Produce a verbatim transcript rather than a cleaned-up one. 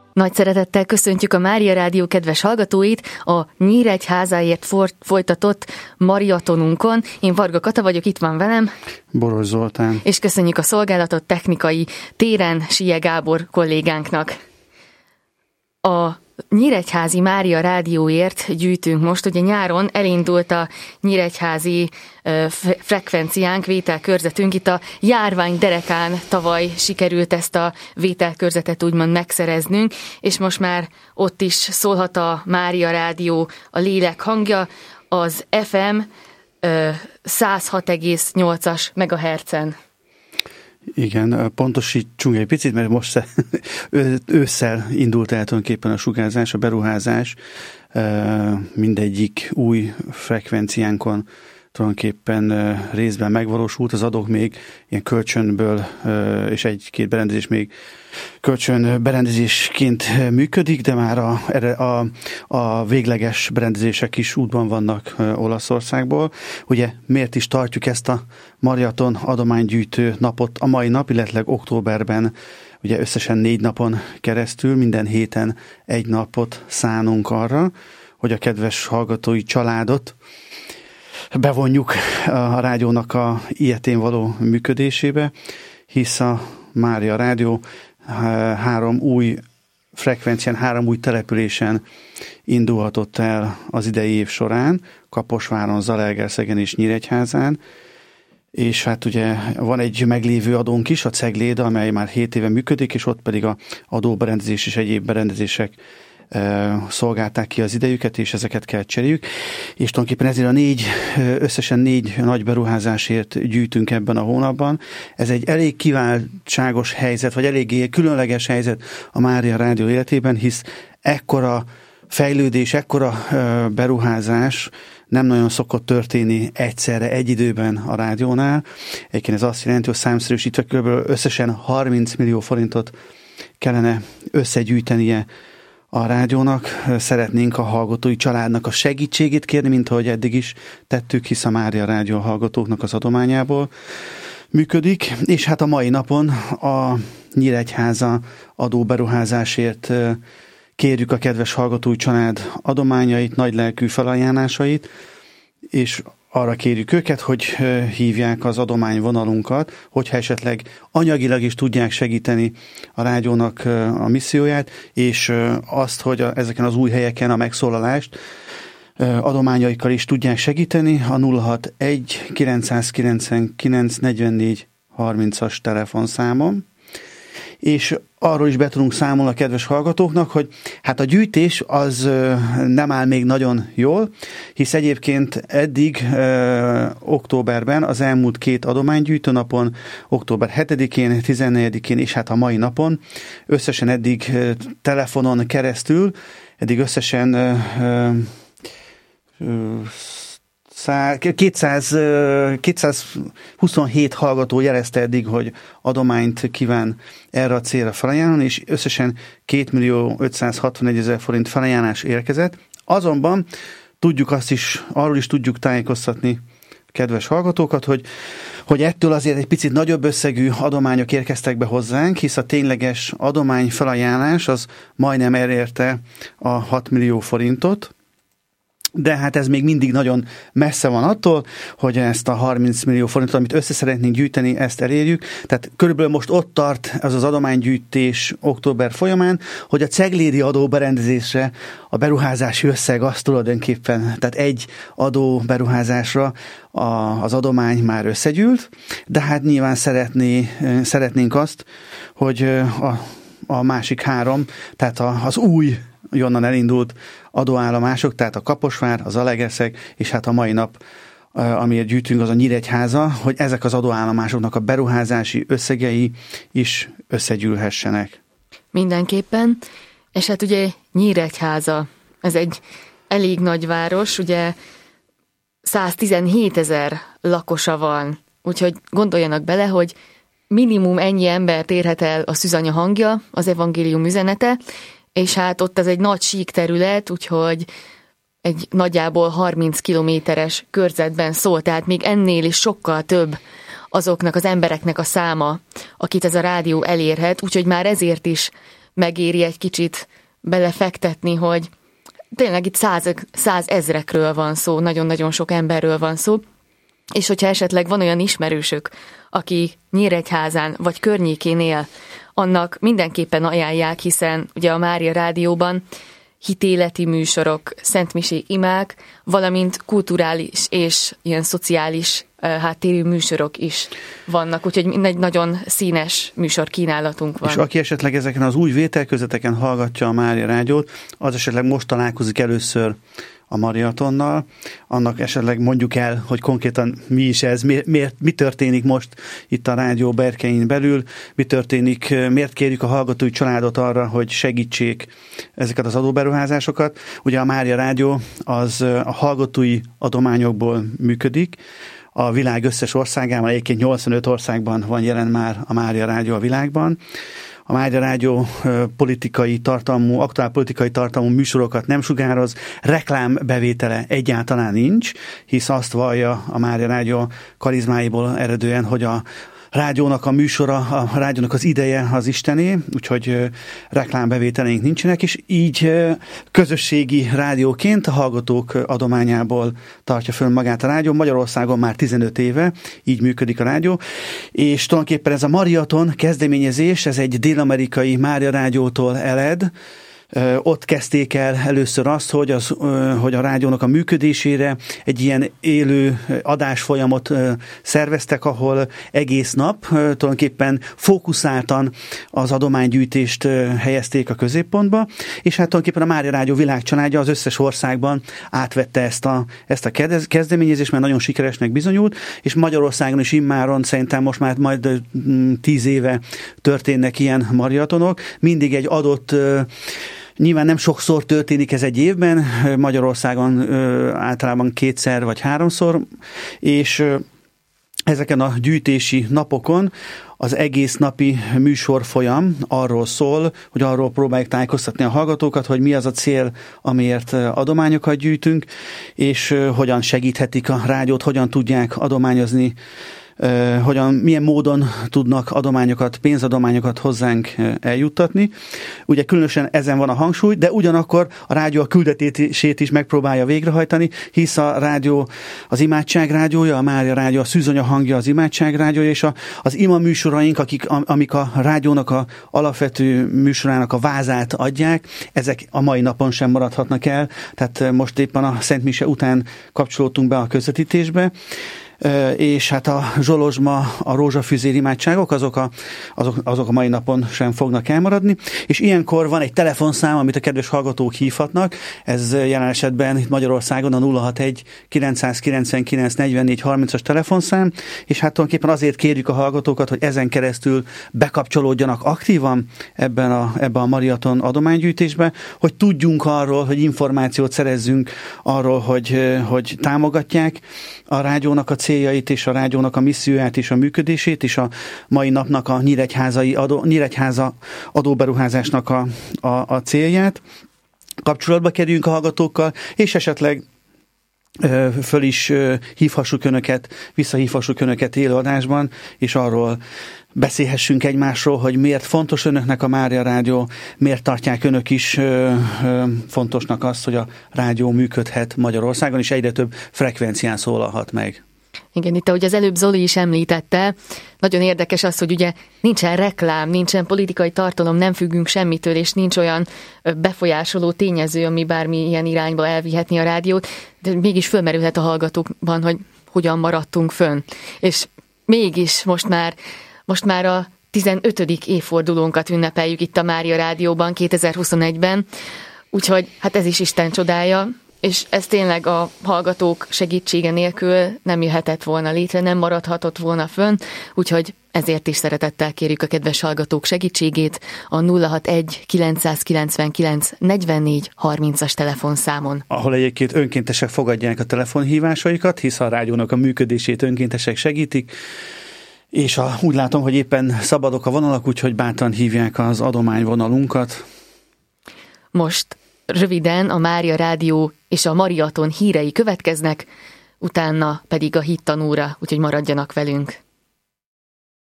Nagy szeretettel köszöntjük a Mária Rádió kedves hallgatóit a Nyíregyházáért for- folytatott maratonunkon. Én Varga Kata vagyok, itt van velem Boros Zoltán. És köszönjük a szolgálatot technikai téren Sie Gábor kollégánknak. A Nyíregyházi Mária Rádióért gyűjtünk most. Ugye nyáron elindult a nyíregyházi uh, frekvenciánk, vételkörzetünk. Itt a járvány derekán tavaly sikerült ezt a vételkörzetet úgymond megszereznünk, és most már ott is szólhat a Mária Rádió, a lélek hangja, az ef em uh, száz hat egész nyolcas megahertzen. Igen, pontosítsunk egy picit, mert most ősszel indult el tulajdonképpen a sugárzás, a beruházás, mindegyik új frekvenciánkon tulajdonképpen részben megvalósult, az adók még ilyen kölcsönből, és egy-két berendezés még kölcsön berendezésként működik, de már a, a, a végleges berendezések is útban vannak Olaszországból. Ugye miért is tartjuk ezt a maraton adománygyűjtő napot a mai nap, illetve októberben, ugye összesen négy napon keresztül, minden héten egy napot szánunk arra, hogy a kedves hallgatói családot bevonjuk a rádiónak a ilyetén való működésébe, hisz a Mária Rádió három új frekvencián, három új településen indulhatott el az idei év során, Kaposváron, Zalaegerszegen és Nyíregyházán, és hát ugye van egy meglévő adónk is, a Cegléd, amely már hét éve működik, és ott pedig a adóberendezés és egyéb berendezések szolgálták ki az idejüket, és ezeket kell cseréljük. És tulajdonképpen ezért a négy, összesen négy nagy beruházásért gyűjtünk ebben a hónapban. Ez egy elég kiváltságos helyzet, vagy eléggé különleges helyzet a Mária Rádió életében, hisz ekkora fejlődés, ekkora beruházás nem nagyon szokott történni egyszerre, egy időben a rádiónál. Egyébként ez azt jelenti, hogy számszerűsítve kb. Összesen harminc millió forintot kellene összegyűjtenie a rádiónak. Szeretnénk a hallgatói családnak a segítségét kérni, mint ahogy eddig is tettük, hisz a Mária Rádió hallgatóknak az adományából működik, és hát a mai napon a Nyíregyháza adóberuházásért kérjük a kedves hallgatói család adományait, nagylelkű felajánlásait, és arra kérjük őket, hogy hívják az adományvonalunkat, hogyha esetleg anyagilag is tudják segíteni a rádiónak a misszióját, és azt, hogy a, ezeken az új helyeken a megszólalást adományaikkal is tudják segíteni, a nulla hat egy kilencszázkilencvenkilenc negyvennégy harmincas telefonszámon. És arról is be tudunk számolni a kedves hallgatóknak, hogy hát a gyűjtés az nem áll még nagyon jól, hisz egyébként eddig ö, októberben, az elmúlt két adománygyűjtő napon, október hetedikén, tizennegyedikén és hát a mai napon, összesen eddig ö, telefonon keresztül, eddig összesen ö, ö, kétszáz, kétszázhuszonhét hallgató jelezte eddig, hogy adományt kíván erre a célra felajánlani, és összesen két millió ötszázhatvanegy forint felajánlás érkezett. Azonban tudjuk azt is, arról is tudjuk tájékoztatni kedves hallgatókat, hogy, hogy ettől azért egy picit nagyobb összegű adományok érkeztek be hozzánk, hisz a tényleges adomány felajánlás az majdnem elérte a hat millió forintot, de hát ez még mindig nagyon messze van attól, hogy ezt a harminc millió forintot, amit össze szeretnénk gyűjteni, ezt elérjük. Tehát körülbelül most ott tart ez az adománygyűjtés október folyamán, hogy a ceglédi adóberendezésre a beruházási összeg az tulajdonképpen, tehát egy adó beruházásra a, az adomány már összegyűlt, de hát nyilván szeretné, szeretnénk azt, hogy a, a másik három, tehát a, az új onnan elindult adóállomások, tehát a Kaposvár, az Zalaegerszeg, és hát a mai nap, amiért gyűjtünk, az a Nyíregyháza, hogy ezek az adóállomásoknak a beruházási összegei is összegyűlhessenek. Mindenképpen, és hát ugye Nyíregyháza, ez egy elég nagy város, ugye száztizenhétezer lakosa van, úgyhogy gondoljanak bele, hogy minimum ennyi embert érhet el a szűzanya hangja, az evangélium üzenete, és hát ott ez egy nagy sík terület, úgyhogy egy nagyjából harminc kilométeres körzetben szól, tehát még ennél is sokkal több azoknak az embereknek a száma, akit ez a rádió elérhet, úgyhogy már ezért is megéri egy kicsit belefektetni, hogy tényleg itt száz, százezrekről van szó, nagyon-nagyon sok emberről van szó, és hogyha esetleg van olyan ismerősök, aki Nyíregyházán vagy környékén él, annak mindenképpen ajánlják, hiszen ugye a Mária Rádióban hitéleti műsorok, szentmisé imák, valamint kulturális és ilyen szociális háttérű műsorok is vannak, úgyhogy egy nagyon színes műsorkínálatunk van. És aki esetleg ezeken az új vételközeteken hallgatja a Mária Rádiót, az esetleg most találkozik először a maratonnal, annak esetleg mondjuk el, hogy konkrétan mi is ez, mi, miért, mi történik most itt a rádió berkein belül, mi történik, miért kérjük a hallgatói családot arra, hogy segítsék ezeket az adóberuházásokat. Ugye a Mária Rádió az a hallgatói adományokból működik, a világ összes országában, egyébként nyolcvanöt országban van jelen már a Mária Rádió a világban. A Mária Rádió politikai tartalmú, aktuál politikai tartalmú műsorokat nem sugároz, reklámbevétele egyáltalán nincs, hisz azt vallja a Mária Rádió karizmáiból eredően, hogy a rádiónak a műsora, a rádiónak az ideje az Istené, úgyhogy reklámbevételeink nincsenek, és így közösségi rádióként a hallgatók adományából tartja föl magát a rádió. Magyarországon már tizenöt éve így működik a rádió, és tulajdonképpen ez a maraton kezdeményezés, ez egy dél-amerikai Mária Rádiótól ered. Ott kezdték el először azt, hogy, az, hogy a rádiónak a működésére egy ilyen élő adásfolyamot szerveztek, ahol egész nap tulajdonképpen fókuszáltan az adománygyűjtést helyezték a középpontba, és hát tulajdonképpen a Mária Rádió világcsaládja az összes országban átvette ezt a, ezt a kezdeményezést, mert nagyon sikeresnek bizonyult, és Magyarországon is immáron szerintem most már majd tíz éve történnek ilyen maratonok, mindig egy adott. Nyilván nem sokszor történik ez egy évben, Magyarországon ö, általában kétszer vagy háromszor, és ö, ezeken a gyűjtési napokon az egész napi műsorfolyam arról szól, hogy arról próbáljuk tájékoztatni a hallgatókat, hogy mi az a cél, amiért adományokat gyűjtünk, és ö, hogyan segíthetik a rádiót, hogyan tudják adományozni, Uh, hogyan, milyen módon tudnak adományokat, pénzadományokat hozzánk eljuttatni. Ugye különösen ezen van a hangsúly, de ugyanakkor a rádió a küldetését is megpróbálja végrehajtani, hisz a rádió az imádság rádiója, a Mária Rádió a szűzonya hangja az imádság rádiója, és a, az ima műsoraink, akik, amik a rádiónak a alapvető műsorának a vázát adják, ezek a mai napon sem maradhatnak el, tehát most éppen a Szent Mise után kapcsolódtunk be a közvetítésbe, és hát a zsolozsma, a rózsafüzér imádságok, azok a, azok, azok a mai napon sem fognak elmaradni, és ilyenkor van egy telefonszám, amit a kedves hallgatók hívhatnak, ez jelen esetben itt Magyarországon a nulla hatvanegy kilencszázkilencvenkilenc negyvennégy harmincas telefonszám, és hát tulajdonképpen azért kérjük a hallgatókat, hogy ezen keresztül bekapcsolódjanak aktívan ebben a, ebben a maraton adománygyűjtésbe, hogy tudjunk arról, hogy információt szerezzünk arról, hogy, hogy támogatják a rádiónak a céljait és a rádiónak a misszióját és a működését, és a mai napnak a nyíregyházai adó, Nyíregyháza adóberuházásnak a, a, a célját. Kapcsolatba kerüljünk a hallgatókkal, és esetleg ö, föl is ö, hívhassuk önöket, visszahívhassuk önöket élőadásban, és arról beszélhessünk egymásról, hogy miért fontos önöknek a Mária Rádió, miért tartják önök is ö, ö, fontosnak azt, hogy a rádió működhet Magyarországon, és egyre több frekvencián szólalhat meg. Igen, itt ahogy az előbb Zoli is említette, nagyon érdekes az, hogy ugye nincsen reklám, nincsen politikai tartalom, nem függünk semmitől, és nincs olyan befolyásoló tényező, ami bármi ilyen irányba elvihetni a rádiót, de mégis fölmerülhet a hallgatókban, hogy hogyan maradtunk fönn. És mégis most már, most már a tizenötödik évfordulónkat ünnepeljük itt a Mária Rádióban kétezer-huszonegyben, úgyhogy hát ez is Isten csodája, és ez tényleg a hallgatók segítsége nélkül nem jöhetett volna létre, nem maradhatott volna fönn, úgyhogy ezért is szeretettel kérjük a kedves hallgatók segítségét a nulla hatvanegy kilencszázkilencvenkilenc negyvennégy harmincas telefonszámon. Ahol egyébként önkéntesek fogadják a telefonhívásaikat, hisz a rádiónak a működését önkéntesek segítik, és a, úgy látom, hogy éppen szabadok a vonalak, úgyhogy bátran hívják az adományvonalunkat. Most röviden a Mária Rádió és a maraton hírei következnek, utána pedig a hittanúra, úgyhogy maradjanak velünk.